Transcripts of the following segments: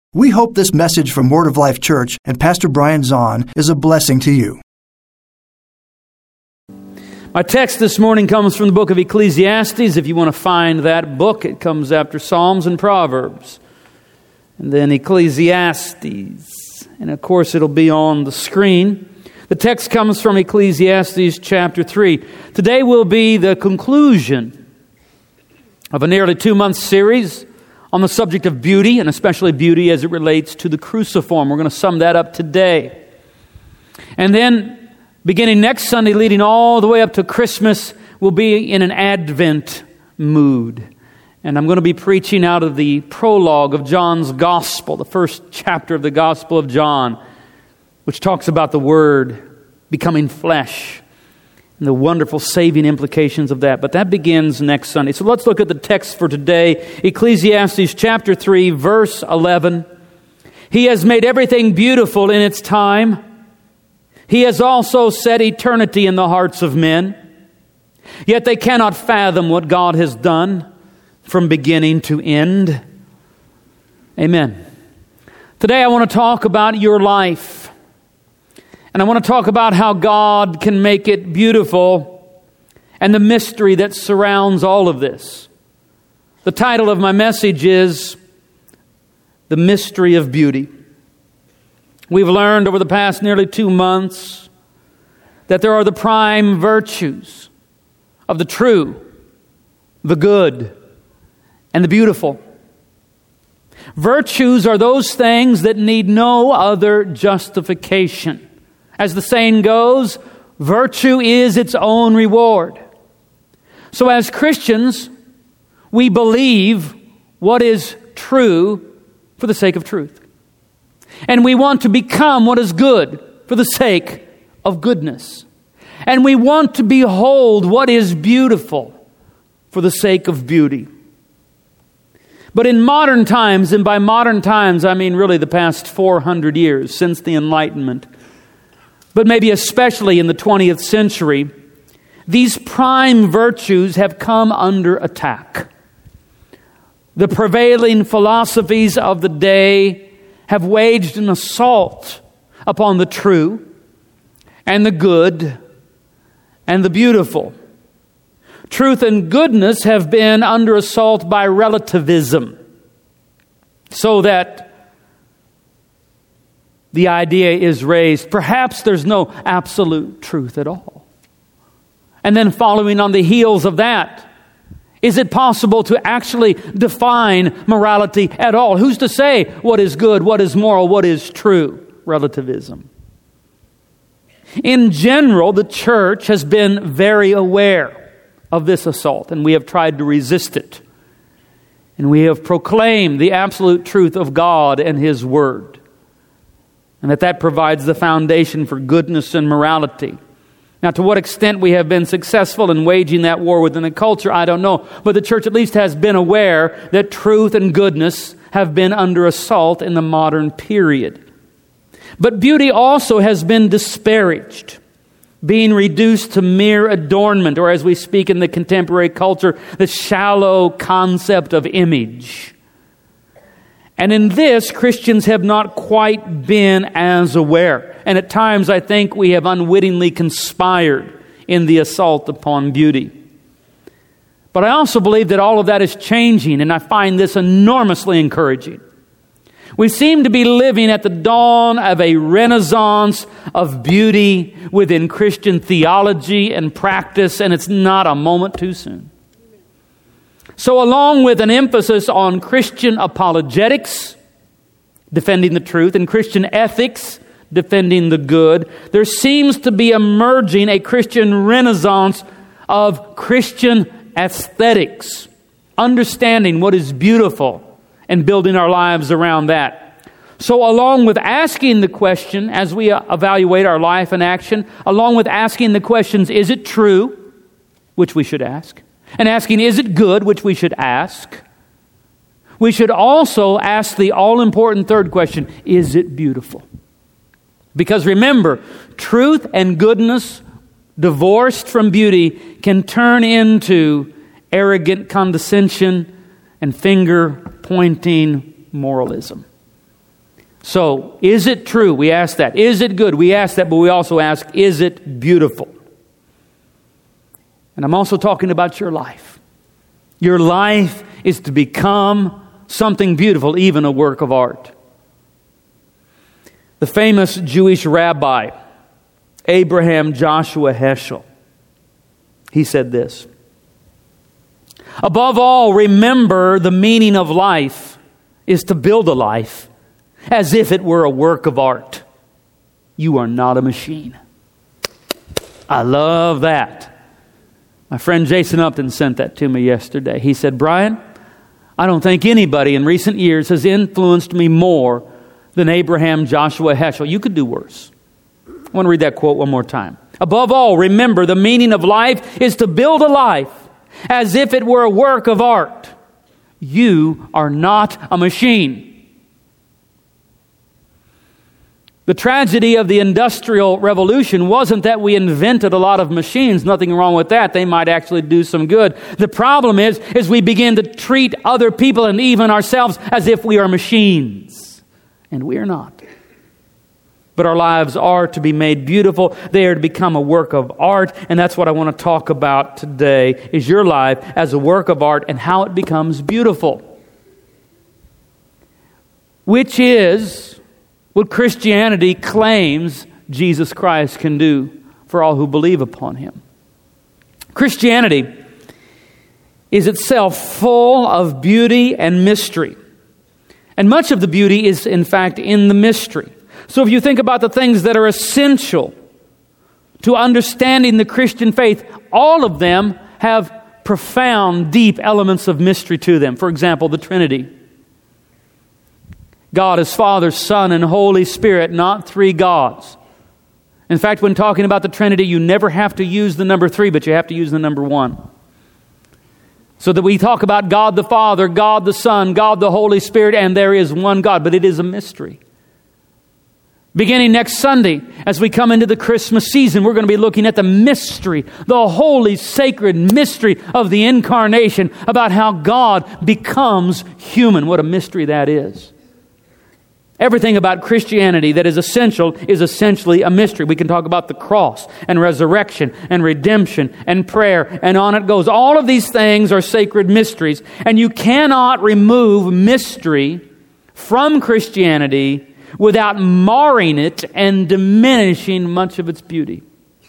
We hope this message from Word of Life Church and Pastor Brian Zahn is a blessing to you. My text this morning comes from the book of Ecclesiastes. If you want to find that book, it comes after Psalms and Proverbs. And then Ecclesiastes. And of course, it'll be on the screen. The text comes from Ecclesiastes chapter 3. Today will be the conclusion of a nearly 2-month series on the subject of beauty, and especially beauty as it relates to the cruciform. We're going to sum that up today. And then, beginning next Sunday, leading all the way up to Christmas, we'll be in an Advent mood. And I'm going to be preaching out of the prologue of John's Gospel, the first chapter of the Gospel of John, which talks about the Word becoming flesh and the wonderful saving implications of that. But that begins next Sunday. So let's look at the text for today. Ecclesiastes chapter 3, verse 11. He has made everything beautiful in its time. He has also set eternity in the hearts of men. Yet they cannot fathom what God has done from beginning to end. Amen. Today I want to talk about your life. And I want to talk about how God can make it beautiful and the mystery that surrounds all of this. The title of my message is The Mystery of Beauty. We've learned over the past nearly 2 months that there are the prime virtues of the true, the good, and the beautiful. Virtues are those things that need no other justification. As the saying goes, virtue is its own reward. So as Christians, we believe what is true for the sake of truth. And we want to become what is good for the sake of goodness. And we want to behold what is beautiful for the sake of beauty. But in modern times, and by modern times I mean really the past 400 years since the Enlightenment, but maybe especially in the 20th century, these prime virtues have come under attack. The prevailing philosophies of the day have waged an assault upon the true and the good and the beautiful. Truth and goodness have been under assault by relativism, so that the idea is raised, perhaps there's no absolute truth at all. And then following on the heels of that, is it possible to actually define morality at all? Who's to say what is good, what is moral, what is true? Relativism. In general, the church has been very aware of this assault, and we have tried to resist it. And we have proclaimed the absolute truth of God and His Word. And that provides the foundation for goodness and morality. Now, to what extent we have been successful in waging that war within the culture, I don't know. But the church at least has been aware that truth and goodness have been under assault in the modern period. But beauty also has been disparaged, being reduced to mere adornment, or as we speak in the contemporary culture, the shallow concept of image. And in this, Christians have not quite been as aware. And at times, I think we have unwittingly conspired in the assault upon beauty. But I also believe that all of that is changing, and I find this enormously encouraging. We seem to be living at the dawn of a renaissance of beauty within Christian theology and practice, and it's not a moment too soon. So along with an emphasis on Christian apologetics, defending the truth, and Christian ethics, defending the good, there seems to be emerging a Christian renaissance of Christian aesthetics, understanding what is beautiful and building our lives around that. So along with asking the question, as we evaluate our life and action, along with asking the questions, is it true, which we should ask, and asking, is it good, which we should ask, we should also ask the all-important third question, is it beautiful? Because remember, truth and goodness divorced from beauty can turn into arrogant condescension and finger-pointing moralism. So, is it true? We ask that. Is it good? We ask that, but we also ask, is it beautiful? And I'm also talking about your life. Your life is to become something beautiful, even a work of art. The famous Jewish rabbi, Abraham Joshua Heschel, he said this: above all, remember the meaning of life is to build a life as if it were a work of art. You are not a machine. I love that. My friend Jason Upton sent that to me yesterday. He said, Brian, I don't think anybody in recent years has influenced me more than Abraham Joshua Heschel. You could do worse. I want to read that quote one more time. Above all, remember the meaning of life is to build a life as if it were a work of art. You are not a machine. The tragedy of the Industrial Revolution wasn't that we invented a lot of machines. Nothing wrong with that. They might actually do some good. The problem is we begin to treat other people and even ourselves as if we are machines. And we are not. But our lives are to be made beautiful. They are to become a work of art. And that's what I want to talk about today, is your life as a work of art and how it becomes beautiful. Which is what Christianity claims Jesus Christ can do for all who believe upon Him. Christianity is itself full of beauty and mystery. And much of the beauty is, in fact, in the mystery. So if you think about the things that are essential to understanding the Christian faith, all of them have profound, deep elements of mystery to them. For example, the Trinity. God is Father, Son, and Holy Spirit, not three gods. In fact, when talking about the Trinity, you never have to use the number 3, but you have to use the number 1. So that we talk about God the Father, God the Son, God the Holy Spirit, and there is one God, but it is a mystery. Beginning next Sunday, as we come into the Christmas season, we're going to be looking at the mystery, the holy, sacred mystery of the incarnation, about how God becomes human. What a mystery that is. Everything about Christianity that is essential is essentially a mystery. We can talk about the cross and resurrection and redemption and prayer, and on it goes. All of these things are sacred mysteries, and you cannot remove mystery from Christianity without marring it and diminishing much of its beauty.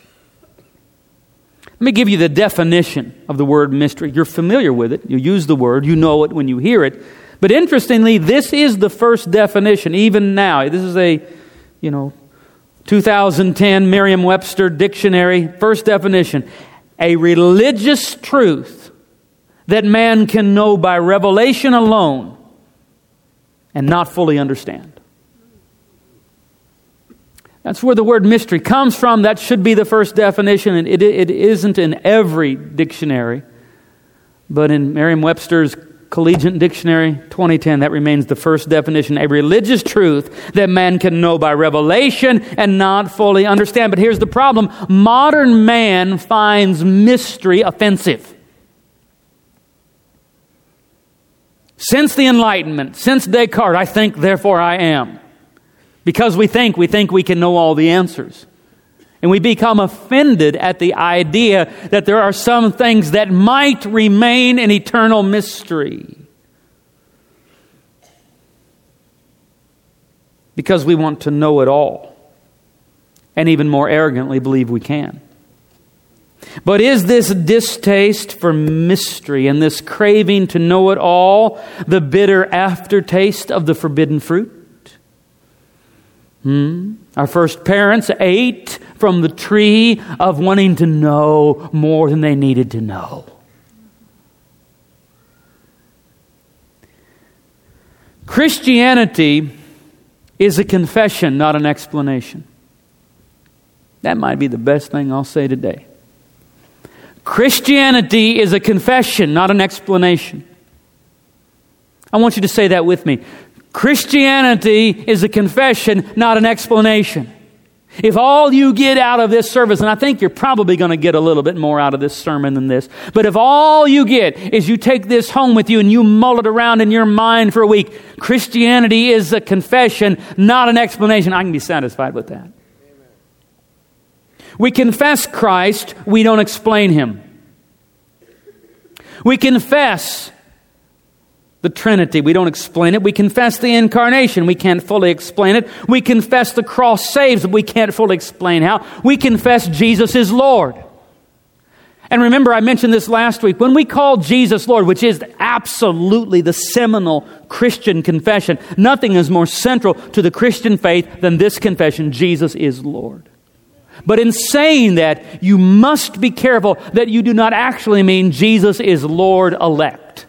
Let me give you the definition of the word mystery. You're familiar with it. You use the word. You know it when you hear it. But interestingly, this is the first definition, even now. This is a, 2010 Merriam-Webster dictionary, first definition. A religious truth that man can know by revelation alone and not fully understand. That's where the word mystery comes from. That should be the first definition. And it isn't in every dictionary. But in Merriam-Webster's Collegiate Dictionary 2010, that remains the first definition. A religious truth that man can know by revelation and not fully understand. But here's the problem. Modern man finds mystery offensive. Since the Enlightenment, since Descartes, I think, therefore I am. Because we think we can know all the answers. And we become offended at the idea that there are some things that might remain an eternal mystery. Because we want to know it all. And even more arrogantly believe we can. But is this distaste for mystery and this craving to know it all the bitter aftertaste of the forbidden fruit? Our first parents ate from the tree of wanting to know more than they needed to know. Christianity is a confession, not an explanation. That might be the best thing I'll say today. Christianity is a confession, not an explanation. I want you to say that with me. Christianity is a confession, not an explanation. If all you get out of this service, and I think you're probably going to get a little bit more out of this sermon than this, but if all you get is you take this home with you and you mull it around in your mind for a week, Christianity is a confession, not an explanation, I can be satisfied with that. We confess Christ, we don't explain Him. We confess the Trinity, we don't explain it. We confess the Incarnation, we can't fully explain it. We confess the cross saves, but we can't fully explain how. We confess Jesus is Lord. And remember, I mentioned this last week, when we call Jesus Lord, which is absolutely the seminal Christian confession, nothing is more central to the Christian faith than this confession, Jesus is Lord. But in saying that, you must be careful that you do not actually mean Jesus is Lord-elect.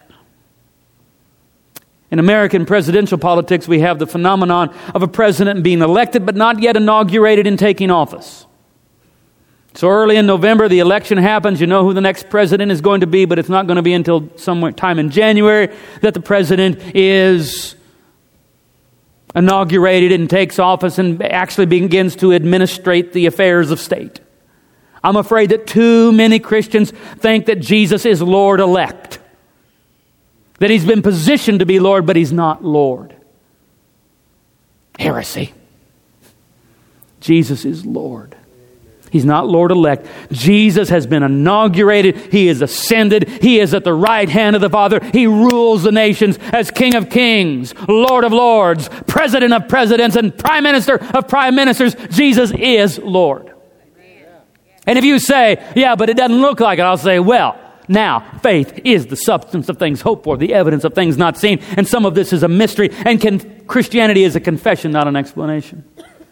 In American presidential politics, we have the phenomenon of a president being elected but not yet inaugurated and taking office. So early in November, the election happens. You know who the next president is going to be, but it's not going to be until sometime in January that the president is inaugurated and takes office and actually begins to administrate the affairs of state. I'm afraid that too many Christians think that Jesus is Lord-elect. That He's been positioned to be Lord, but He's not Lord. Heresy. Jesus is Lord. He's not Lord-elect. Jesus has been inaugurated. He is ascended. He is at the right hand of the Father. He rules the nations as King of kings, Lord of lords, President of presidents, and Prime Minister of prime ministers. Jesus is Lord. And if you say, yeah, but it doesn't look like it, I'll say, well, now, faith is the substance of things hoped for, the evidence of things not seen. And some of this is a mystery. And Christianity is a confession, not an explanation.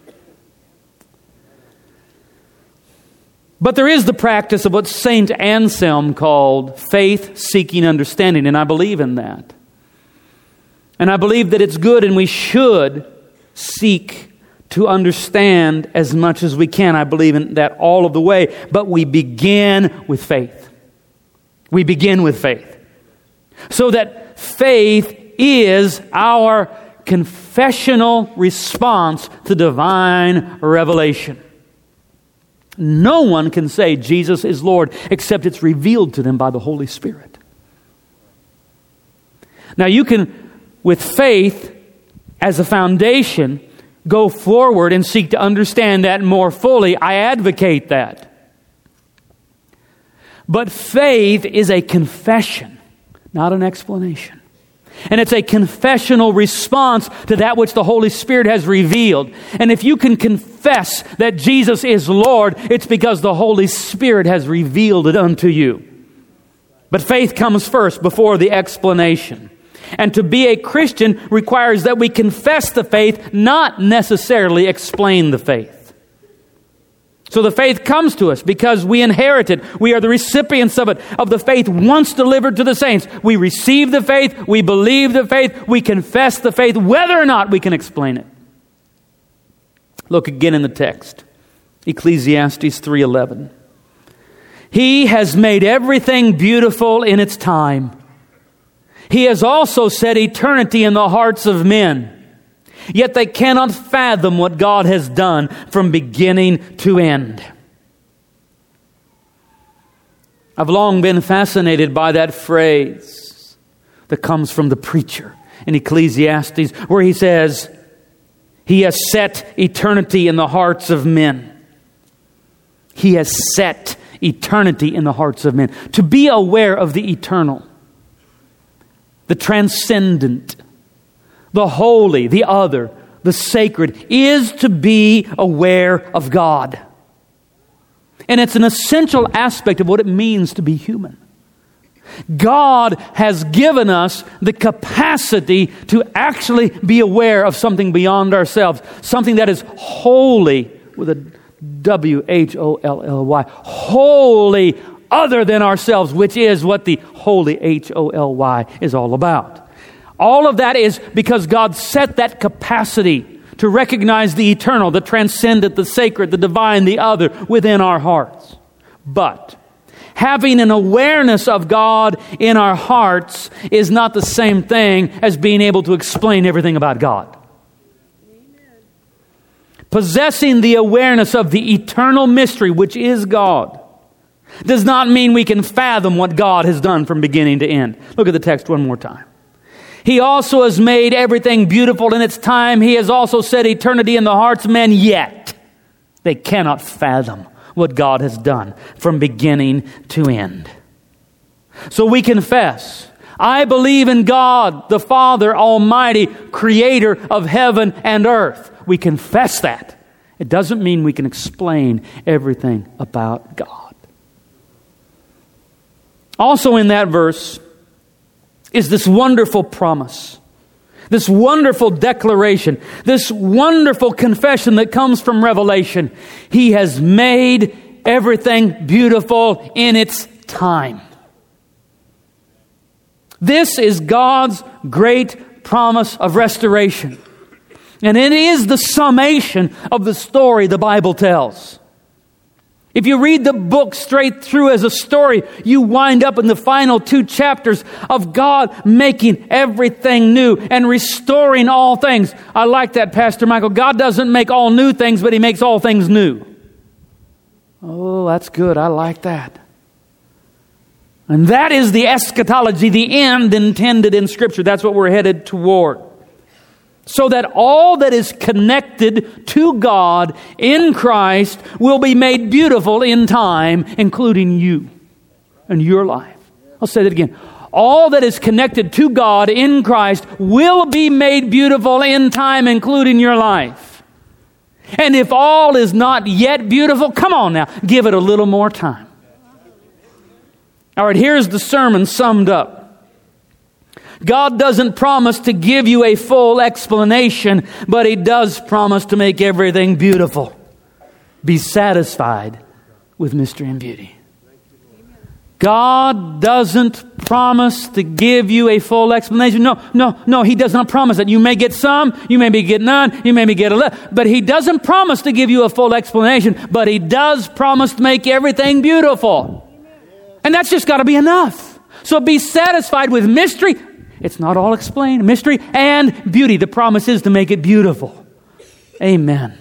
But there is the practice of what St. Anselm called faith-seeking understanding. And I believe in that. And I believe that it's good and we should seek to understand as much as we can. I believe in that all of the way. But we begin with faith. We begin with faith. So that faith is our confessional response to divine revelation. No one can say Jesus is Lord except it's revealed to them by the Holy Spirit. Now you can, with faith as a foundation, go forward and seek to understand that more fully. I advocate that. But faith is a confession, not an explanation. And it's a confessional response to that which the Holy Spirit has revealed. And if you can confess that Jesus is Lord, it's because the Holy Spirit has revealed it unto you. But faith comes first before the explanation. And to be a Christian requires that we confess the faith, not necessarily explain the faith. So the faith comes to us because we inherit it. We are the recipients of it, of the faith once delivered to the saints. We receive the faith, we believe the faith, we confess the faith, whether or not we can explain it. Look again in the text. Ecclesiastes 3:11. He has made everything beautiful in its time. He has also set eternity in the hearts of men. Yet they cannot fathom what God has done from beginning to end. I've long been fascinated by that phrase that comes from the preacher in Ecclesiastes, where he says, He has set eternity in the hearts of men. He has set eternity in the hearts of men. To be aware of the eternal, the transcendent, the holy, the other, the sacred, is to be aware of God. And it's an essential aspect of what it means to be human. God has given us the capacity to actually be aware of something beyond ourselves, something that is holy, with a W-H-O-L-L-Y, holy other than ourselves, which is what the holy H-O-L-Y is all about. All of that is because God set that capacity to recognize the eternal, the transcendent, the sacred, the divine, the other within our hearts. But having an awareness of God in our hearts is not the same thing as being able to explain everything about God. Possessing the awareness of the eternal mystery, which is God, does not mean we can fathom what God has done from beginning to end. Look at the text one more time. He also has made everything beautiful in its time. He has also set eternity in the hearts of men, yet they cannot fathom what God has done from beginning to end. So we confess, I believe in God, the Father Almighty, creator of heaven and earth. We confess that. It doesn't mean we can explain everything about God. Also in that verse is this wonderful promise, this wonderful declaration, this wonderful confession that comes from Revelation. He has made everything beautiful in its time. This is God's great promise of restoration. And it is the summation of the story the Bible tells. If you read the book straight through as a story, you wind up in the final 2 chapters of God making everything new and restoring all things. I like that, Pastor Michael. God doesn't make all new things, but He makes all things new. Oh, that's good. I like that. And that is the eschatology, the end intended in Scripture. That's what we're headed toward. So that all that is connected to God in Christ will be made beautiful in time, including you and your life. I'll say that again. All that is connected to God in Christ will be made beautiful in time, including your life. And if all is not yet beautiful, come on now, give it a little more time. All right, here's the sermon summed up. God doesn't promise to give you a full explanation, but He does promise to make everything beautiful. Be satisfied with mystery and beauty. God doesn't promise to give you a full explanation. No, He does not promise that. You may get some, you may get none, you may get a little, but He doesn't promise to give you a full explanation, but He does promise to make everything beautiful. And that's just got to be enough. So be satisfied with mystery. It's not all explained. Mystery and beauty. The promise is to make it beautiful. Amen.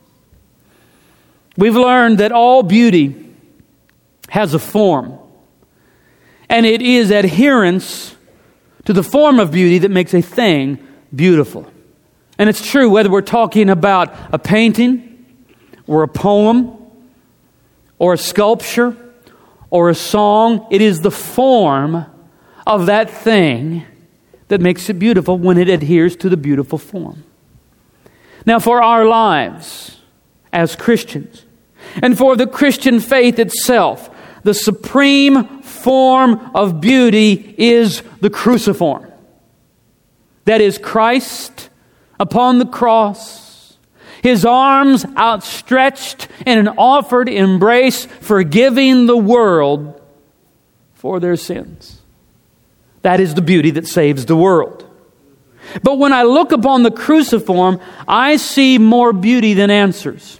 We've learned that all beauty has a form. And it is adherence to the form of beauty that makes a thing beautiful. And it's true whether we're talking about a painting or a poem or a sculpture or a song. It is the form of that thing that makes it beautiful when it adheres to the beautiful form. Now, for our lives as Christians, and for the Christian faith itself, the supreme form of beauty is the cruciform. That is Christ upon the cross, His arms outstretched in an offered embrace, forgiving the world for their sins. That is the beauty that saves the world. But when I look upon the cruciform, I see more beauty than answers.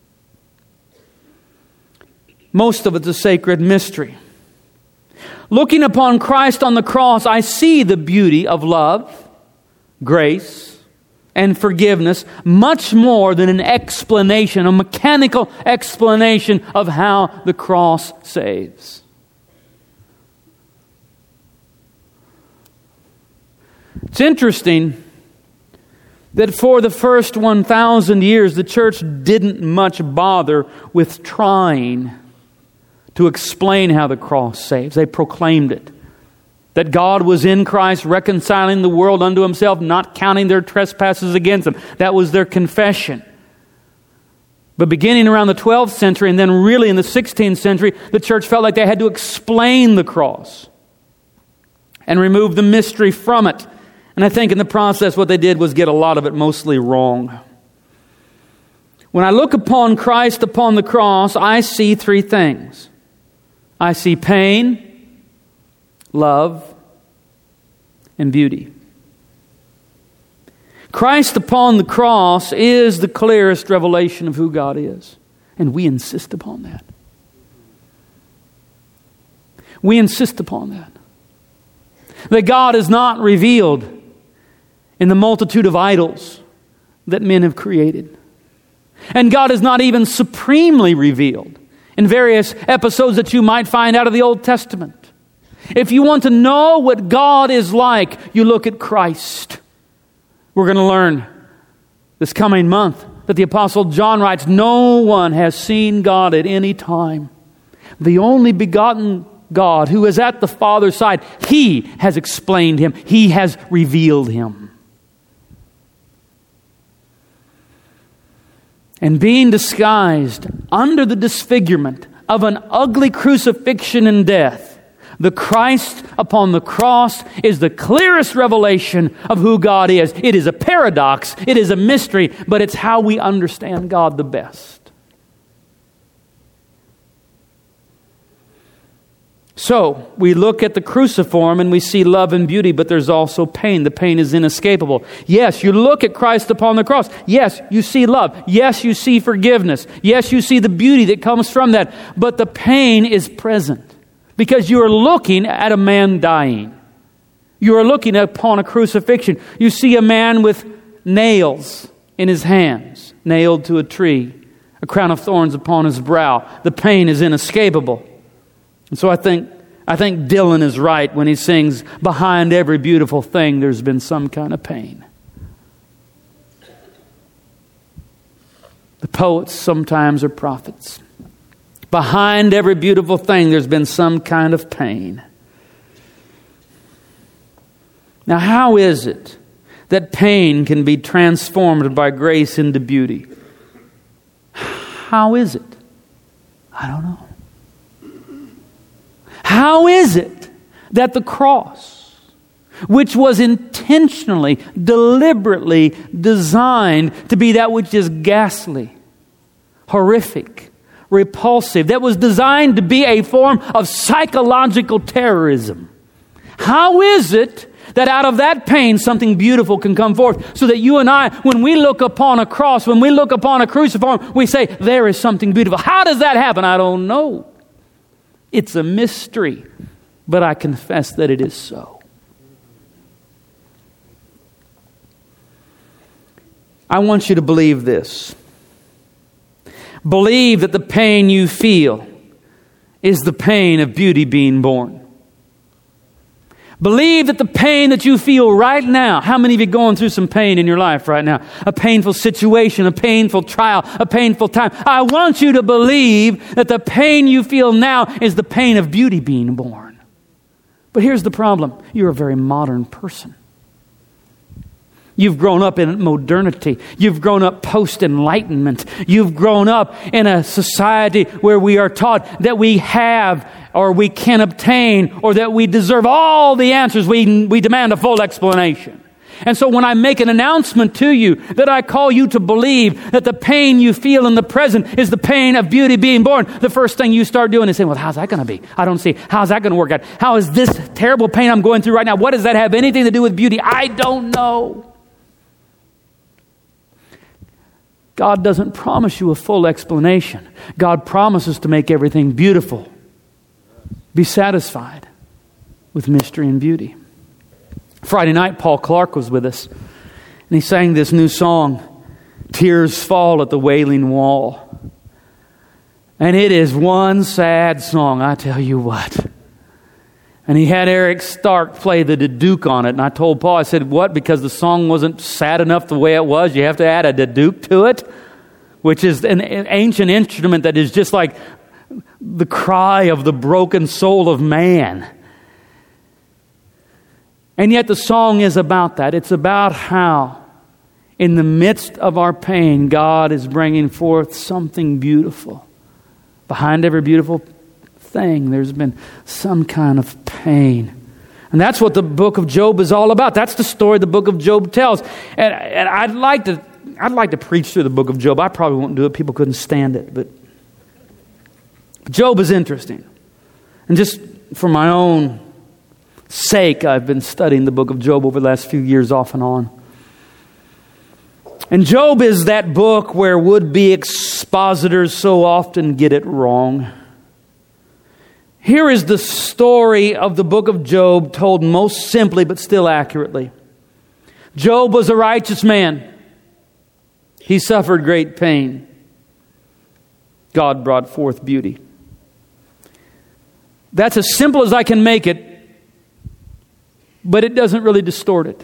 Most of it's a sacred mystery. Looking upon Christ on the cross, I see the beauty of love, grace, and forgiveness, much more than an explanation, a mechanical explanation of how the cross saves. It's interesting that for the first 1,000 years, the church didn't much bother with trying to explain how the cross saves. They proclaimed it. That God was in Christ, reconciling the world unto Himself, not counting their trespasses against them. That was their confession. But beginning around the 12th century, and then really in the 16th century, the church felt like they had to explain the cross and remove the mystery from it. And I think in the process what they did was get a lot of it mostly wrong. When I look upon Christ upon the cross, I see 3 things. I see pain, love, and beauty. Christ upon the cross is the clearest revelation of who God is. And we insist upon that. We insist upon that. That God is not revealed in the multitude of idols that men have created. And God is not even supremely revealed in various episodes that you might find out of the Old Testament. If you want to know what God is like, you look at Christ. We're going to learn this coming month that the Apostle John writes, no one has seen God at any time. The only begotten God who is at the Father's side, He has explained Him. He has revealed Him. And being disguised under the disfigurement of an ugly crucifixion and death, the Christ upon the cross is the clearest revelation of who God is. It is a paradox, it is a mystery, but it's how we understand God the best. So, we look at the cruciform and we see love and beauty, but there's also pain. The pain is inescapable. Yes, you look at Christ upon the cross. Yes, you see love. Yes, you see forgiveness. Yes, you see the beauty that comes from that. But the pain is present because you are looking at a man dying. You are looking upon a crucifixion. You see a man with nails in his hands, nailed to a tree, a crown of thorns upon his brow. The pain is inescapable. And so I think Dylan is right when he sings, behind every beautiful thing there's been some kind of pain. The poets sometimes are prophets. Behind every beautiful thing there's been some kind of pain. Now, how is it that pain can be transformed by grace into beauty? How is it? I don't know. How is it that the cross, which was intentionally, deliberately designed to be that which is ghastly, horrific, repulsive, that was designed to be a form of psychological terrorism, how is it that out of that pain something beautiful can come forth so that you and I, when we look upon a cross, when we look upon a cruciform, we say, there is something beautiful. How does that happen? I don't know. It's a mystery, but I confess that it is so. I want you to believe this. Believe that the pain you feel is the pain of beauty being born. Believe that the pain that you feel right now, how many of you are going through some pain in your life right now? A painful situation, a painful trial, a painful time. I want you to believe that the pain you feel now is the pain of beauty being born. But here's the problem. You're a very modern person. You've grown up in modernity. You've grown up post-enlightenment. You've grown up in a society where we are taught that we have or we can obtain or that we deserve all the answers. We demand a full explanation. And so when I make an announcement to you that I call you to believe that the pain you feel in the present is the pain of beauty being born, the first thing you start doing is saying, well, how's that going to be? I don't see. How's that going to work out? How is this terrible pain I'm going through right now? What does that have anything to do with beauty? I don't know. God doesn't promise you a full explanation. God promises to make everything beautiful. Be satisfied with mystery and beauty. Friday night, Paul Clark was with us, and he sang this new song, Tears Fall at the Wailing Wall. And it is one sad song, I tell you what. And he had Eric Stark play the duduk on it. And I told Paul, I said, what? Because the song wasn't sad enough the way it was, you have to add a duduk to it? Which is an ancient instrument that is just like the cry of the broken soul of man. And yet the song is about that. It's about how in the midst of our pain, God is bringing forth something beautiful. Behind every beautiful thing, there's been some kind of pain. And that's what the book of Job is all about. That's the story the book of Job tells. And I'd like to preach through the book of Job. I probably won't do it. People couldn't stand it. But Job is interesting. And just for my own sake, I've been studying the book of Job over the last few years off and on. And Job is that book where would-be expositors so often get it wrong. Here is the story of the book of Job told most simply but still accurately. Job was a righteous man. He suffered great pain. God brought forth beauty. That's as simple as I can make it, but it doesn't really distort it.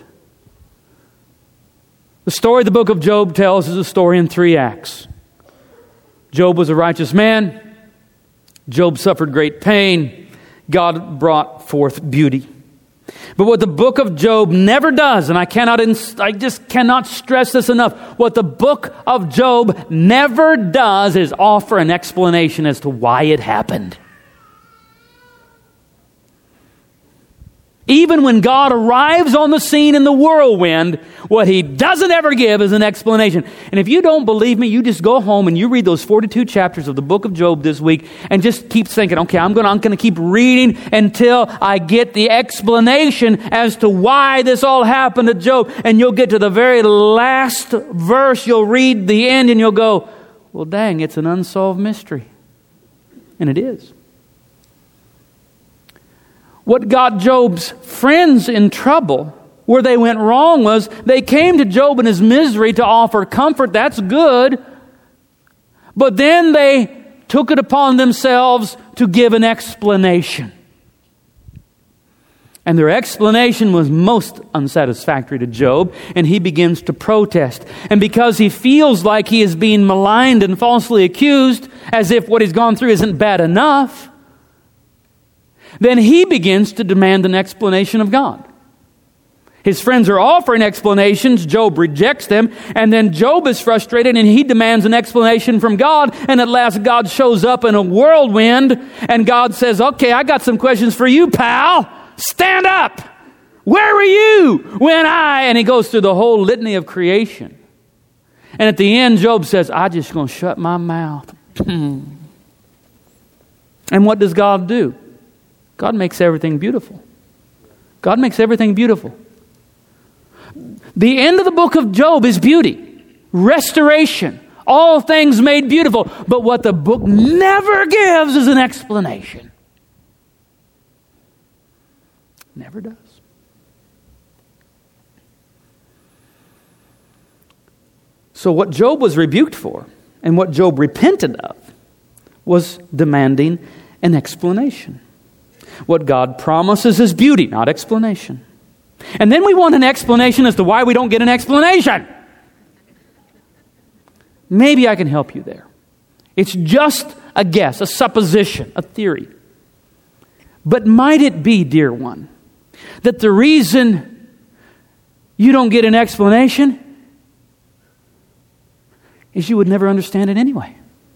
The story the book of Job tells is a story in 3 acts. Job was a righteous man. Job suffered great pain. God brought forth beauty. But what the book of Job never does, and I just cannot stress this enough, what the book of Job never does is offer an explanation as to why it happened. Even when God arrives on the scene in the whirlwind, what He doesn't ever give is an explanation. And if you don't believe me, you just go home and you read those 42 chapters of the book of Job this week and just keep thinking, okay, I'm going to keep reading until I get the explanation as to why this all happened to Job. And you'll get to the very last verse, you'll read the end and you'll go, well, dang, it's an unsolved mystery. And it is. What got Job's friends in trouble, where they went wrong, was they came to Job in his misery to offer comfort. That's good. But then they took it upon themselves to give an explanation. And their explanation was most unsatisfactory to Job, and he begins to protest. And because he feels like he is being maligned and falsely accused, as if what he's gone through isn't bad enough, then he begins to demand an explanation of God. His friends are offering explanations. Job rejects them. And then Job is frustrated and he demands an explanation from God. And at last God shows up in a whirlwind. And God says, okay, I got some questions for you, pal. Stand up. Where were you when And he goes through the whole litany of creation. And at the end, Job says, I'm just going to shut my mouth. And what does God do? God makes everything beautiful. God makes everything beautiful. The end of the book of Job is beauty, restoration, all things made beautiful. But what the book never gives is an explanation. Never does. So what Job was rebuked for and what Job repented of was demanding an explanation. What God promises is beauty, not explanation. And then we want an explanation as to why we don't get an explanation. Maybe I can help you there. It's just a guess, a supposition, a theory. But might it be, dear one, that the reason you don't get an explanation is you would never understand it anyway?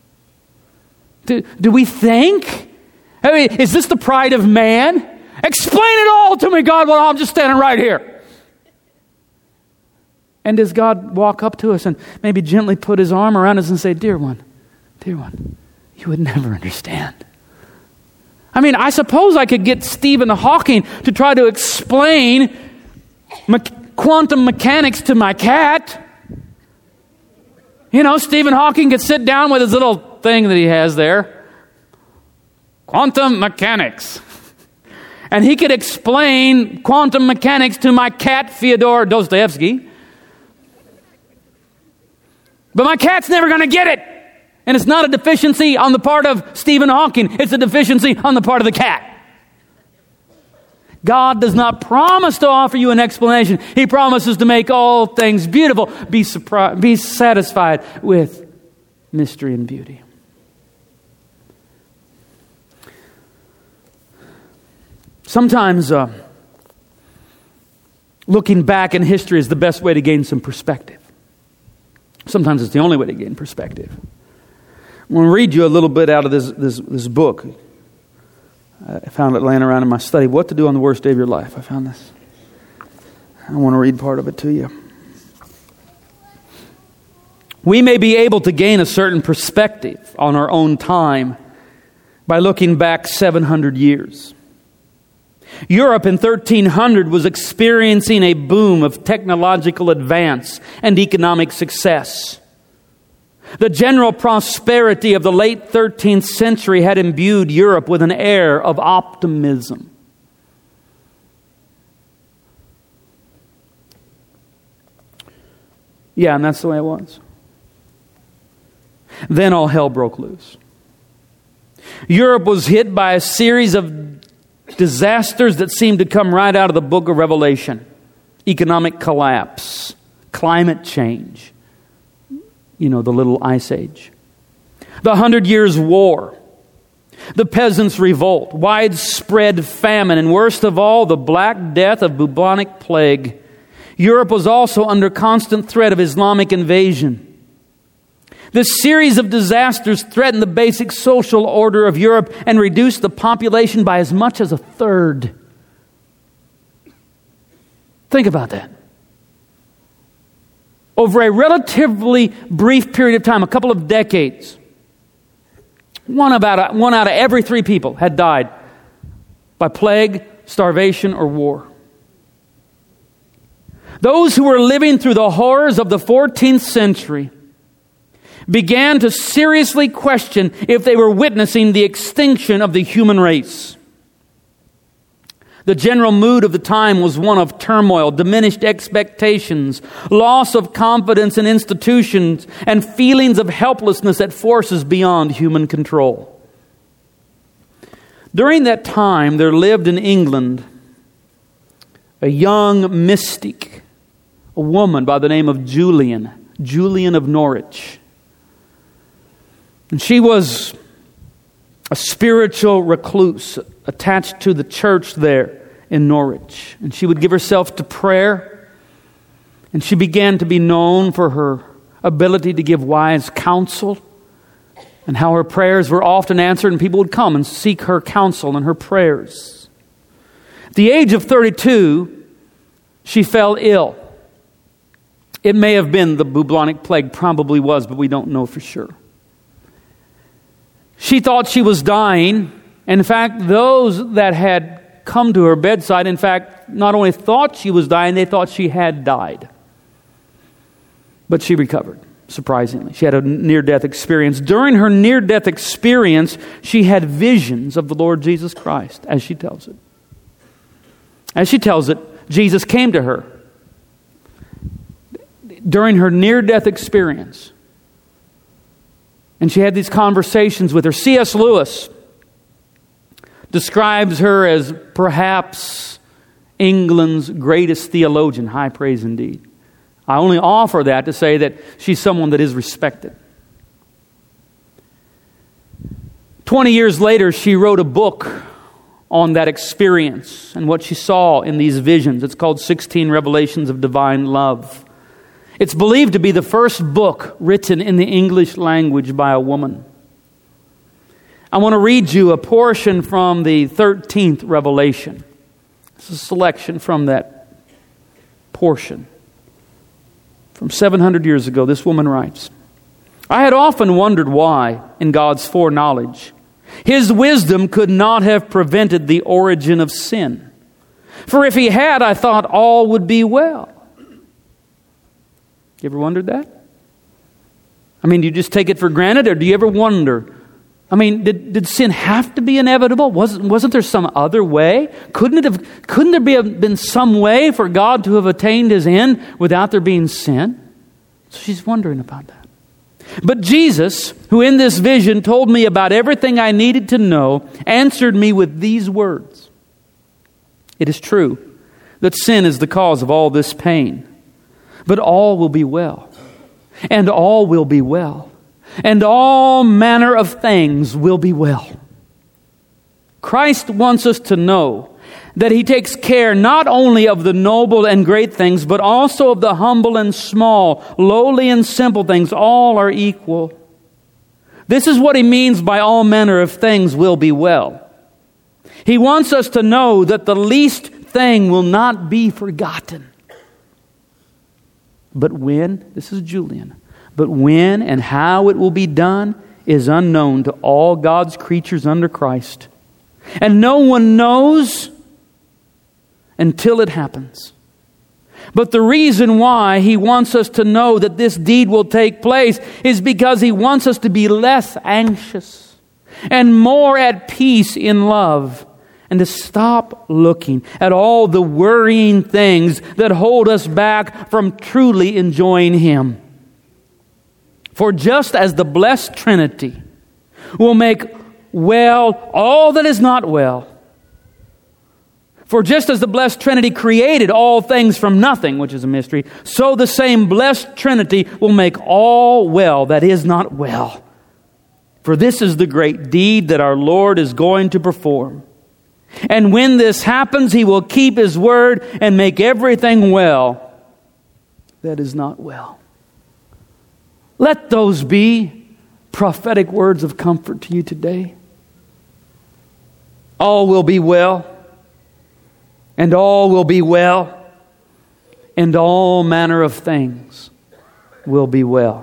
Do we think? I mean, is this the pride of man? Explain it all to me, God, while I'm just standing right here. And does God walk up to us and maybe gently put His arm around us and say, dear one, you would never understand. I mean, I suppose I could get Stephen Hawking to try to explain quantum mechanics to my cat. You know, Stephen Hawking could sit down with his little thing that he has there. Quantum mechanics. And he could explain quantum mechanics to my cat, Fyodor Dostoevsky. But my cat's never going to get it. And it's not a deficiency on the part of Stephen Hawking. It's a deficiency on the part of the cat. God does not promise to offer you an explanation. He promises to make all things beautiful. Be satisfied with mystery and beauty. Sometimes looking back in history is the best way to gain some perspective. Sometimes it's the only way to gain perspective. I'm going to read you a little bit out of this book. I found it laying around in my study. What to Do on the Worst Day of Your Life. I found this. I want to read part of it to you. We may be able to gain a certain perspective on our own time by looking back 700 years. Europe in 1300 was experiencing a boom of technological advance and economic success. The general prosperity of the late 13th century had imbued Europe with an air of optimism. Yeah, and that's the way it was. Then all hell broke loose. Europe was hit by a series of disasters that seemed to come right out of the book of Revelation. Economic collapse, climate change, the little ice age. The 100 Years' War, the Peasants' Revolt, widespread famine, and worst of all, the Black Death of bubonic plague. Europe was also under constant threat of Islamic invasion. This series of disasters threatened the basic social order of Europe and reduced the population by as much as a third. Think about that. Over a relatively brief period of time, a couple of decades, one out of every 3 people had died by plague, starvation, or war. Those who were living through the horrors of the 14th century began to seriously question if they were witnessing the extinction of the human race. The general mood of the time was one of turmoil, diminished expectations, loss of confidence in institutions, and feelings of helplessness at forces beyond human control. During that time, there lived in England a young mystic, a woman by the name of Julian of Norwich. And she was a spiritual recluse attached to the church there in Norwich. And she would give herself to prayer. And she began to be known for her ability to give wise counsel, and how her prayers were often answered and people would come and seek her counsel and her prayers. At the age of 32, she fell ill. It may have been the bubonic plague, probably was, but we don't know for sure. She thought she was dying. In fact, those that had come to her bedside, in fact, not only thought she was dying, they thought she had died. But she recovered, surprisingly. She had a near-death experience. During her near-death experience, she had visions of the Lord Jesus Christ, as she tells it. As she tells it, Jesus came to her during her near-death experience. And she had these conversations with her. C.S. Lewis describes her as perhaps England's greatest theologian. High praise indeed. I only offer that to say that she's someone that is respected. 20 years later, she wrote a book on that experience and what she saw in these visions. It's called 16 Revelations of Divine Love. It's believed to be the first book written in the English language by a woman. I want to read you a portion from the 13th Revelation. It's a selection from that portion. From 700 years ago, this woman writes, "I had often wondered why, in God's foreknowledge, His wisdom could not have prevented the origin of sin. For if He had, I thought all would be well." You ever wondered that? Do you just take it for granted, or do you ever wonder, did sin have to be inevitable? Wasn't there some other way? Couldn't there been some way for God to have attained His end without there being sin? So she's wondering about that. But Jesus, who in this vision told me about everything I needed to know, answered me with these words. "It is true that sin is the cause of all this pain. But all will be well, and all will be well, and all manner of things will be well." Christ wants us to know that He takes care not only of the noble and great things, but also of the humble and small, lowly and simple things. All are equal. This is what He means by all manner of things will be well. He wants us to know that the least thing will not be forgotten. But when, this is Julian, but when and how it will be done is unknown to all God's creatures under Christ. And no one knows until it happens. But the reason why He wants us to know that this deed will take place is because He wants us to be less anxious and more at peace in love, and to stop looking at all the worrying things that hold us back from truly enjoying Him. For just as the blessed Trinity will make well all that is not well, for just as the blessed Trinity created all things from nothing, which is a mystery, so the same blessed Trinity will make all well that is not well. For this is the great deed that our Lord is going to perform. And when this happens, He will keep His word and make everything well that is not well. Let those be prophetic words of comfort to you today. All will be well, and all will be well, and all manner of things will be well.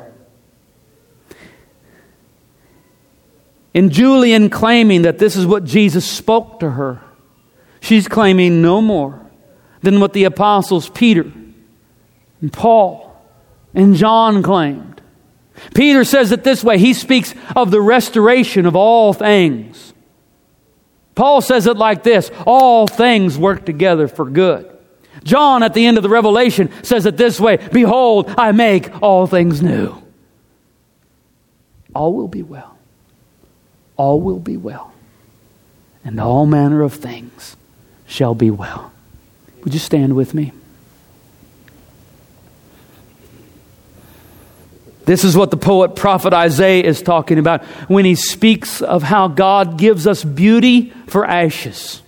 In Julian claiming that this is what Jesus spoke to her, she's claiming no more than what the apostles Peter and Paul and John claimed. Peter says it this way. He speaks of the restoration of all things. Paul says it like this: all things work together for good. John, at the end of the Revelation, says it this way: behold, I make all things new. All will be well. All will be well. And all manner of things shall be well. Would you stand with me? This is what the poet prophet Isaiah is talking about when he speaks of how God gives us beauty for ashes.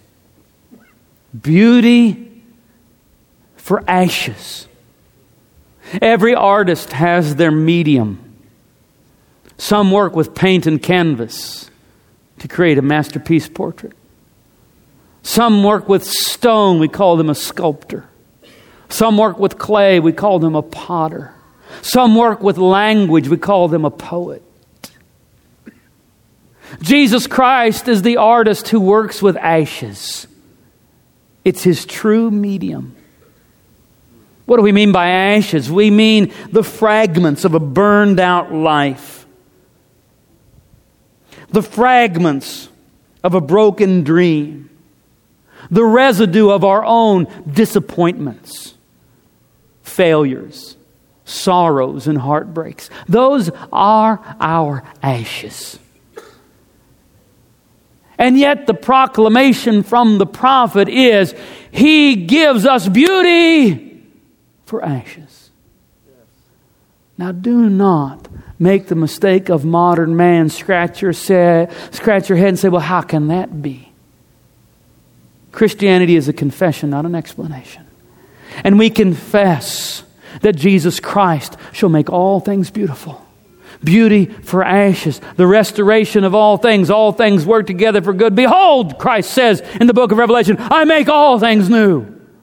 Beauty for ashes. Every artist has their medium. Some work with paint and canvas to create a masterpiece portrait. Some work with stone, we call them a sculptor. Some work with clay, we call them a potter. Some work with language, we call them a poet. Jesus Christ is the artist who works with ashes. It's His true medium. What do we mean by ashes? We mean the fragments of a burned out life. The fragments of a broken dream. The residue of our own disappointments, failures, sorrows, and heartbreaks. Those are our ashes. And yet the proclamation from the prophet is, He gives us beauty for ashes. Now do not make the mistake of modern man. Scratch your head and say, well, how can that be? Christianity is a confession, not an explanation. And we confess that Jesus Christ shall make all things beautiful. Beauty for ashes. The restoration of all things. All things work together for good. Behold, Christ says in the book of Revelation, I make all things new.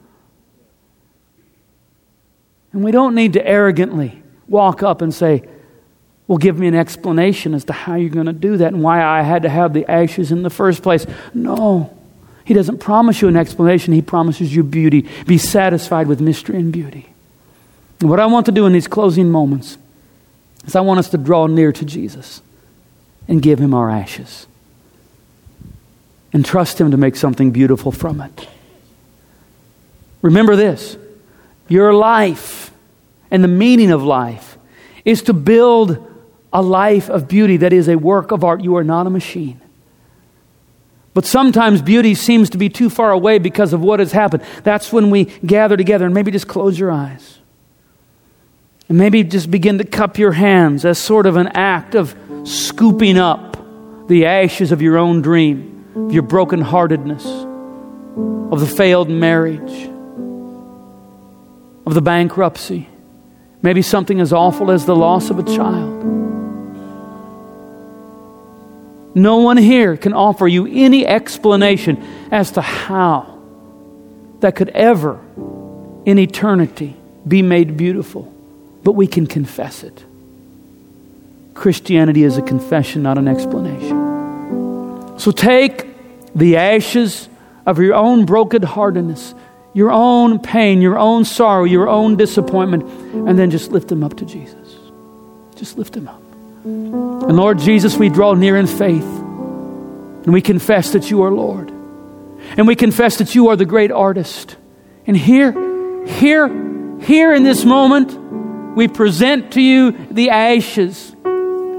And we don't need to arrogantly walk up and say, well, give me an explanation as to how you're going to do that and why I had to have the ashes in the first place. No. He doesn't promise you an explanation. He promises you beauty. Be satisfied with mystery and beauty. And what I want to do in these closing moments is I want us to draw near to Jesus and give Him our ashes. And trust Him to make something beautiful from it. Remember this. Your life and the meaning of life is to build a life of beauty that is a work of art. You are not a machine. But sometimes beauty seems to be too far away because of what has happened. That's when we gather together and maybe just close your eyes. And maybe just begin to cup your hands as sort of an act of scooping up the ashes of your own dream, of your brokenheartedness, of the failed marriage, of the bankruptcy. Maybe something as awful as the loss of a child. No one here can offer you any explanation as to how that could ever, in eternity, be made beautiful. But we can confess it. Christianity is a confession, not an explanation. So take the ashes of your own brokenheartedness, your own pain, your own sorrow, your own disappointment, and then just lift them up to Jesus. Just lift them up. And Lord Jesus, we draw near in faith. And we confess that You are Lord. And we confess that You are the great artist. And here in this moment, we present to You the ashes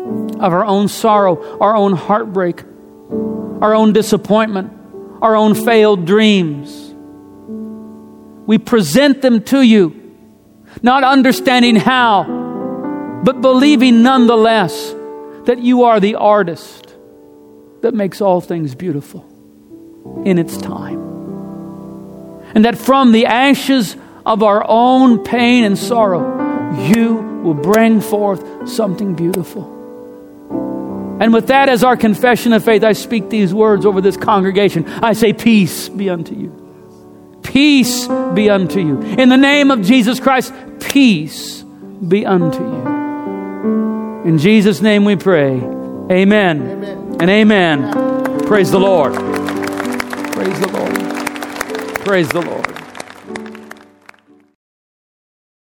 of our own sorrow, our own heartbreak, our own disappointment, our own failed dreams. We present them to you, not understanding how, but believing nonetheless that you are the artist that makes all things beautiful in its time. And that from the ashes of our own pain and sorrow, you will bring forth something beautiful. And with that as our confession of faith, I speak these words over this congregation. I say, peace be unto you. Peace be unto you. In the name of Jesus Christ, peace be unto you. In Jesus' name we pray. Amen. Amen. And amen. Praise the Lord. Praise the Lord. Praise the Lord.